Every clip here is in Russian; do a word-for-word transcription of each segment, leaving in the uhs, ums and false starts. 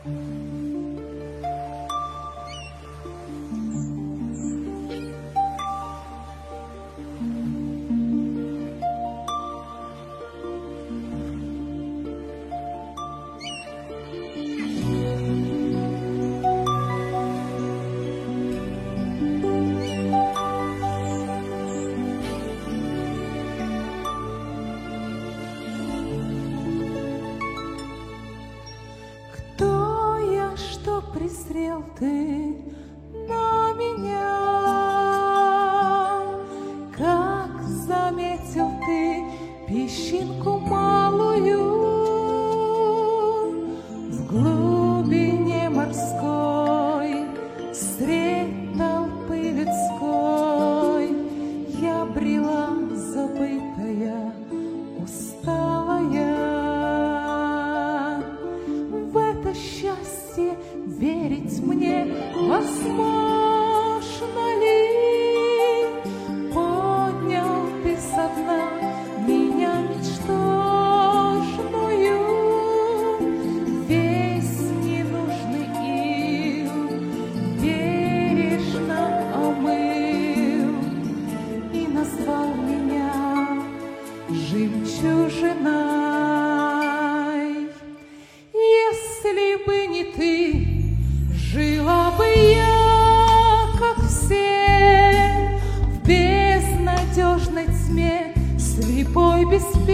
Презрел ты на меня, как заметил ты песчинку малую в глубине морской, средь толпы людской. Я брела забытая, усталая. В это счастье верить мне возможно ли? Поднял ты со дна меня ничтожную, весь ненужный ил бережно омыл и назвал меня жемчужиной. Если бы не ты, жила бы я, как все, в безнадежной тьме слепой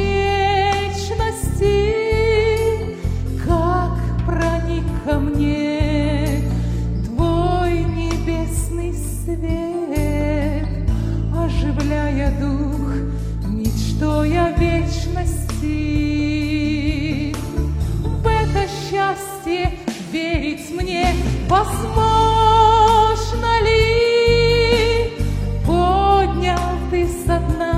беспечности. Как проник ко мне твой небесный свет, оживляя дух мечтой о вечности. В это счастье верить мне возможно ли? Поднял ты со дна